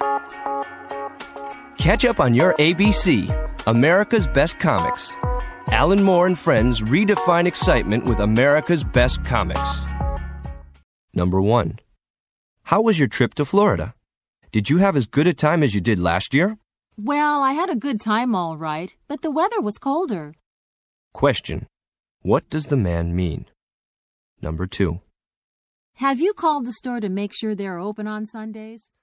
Catch up on your ABC, America's Best Comics. Alan Moore and friends redefine excitement with America's Best Comics. Number 1. How was your trip to Florida? Did you have as good a time as you did last year? Well, I had a good time all right, but the weather was colder. Question. What does the man mean? Number 2. Have you called the store to make sure they're open on Sundays?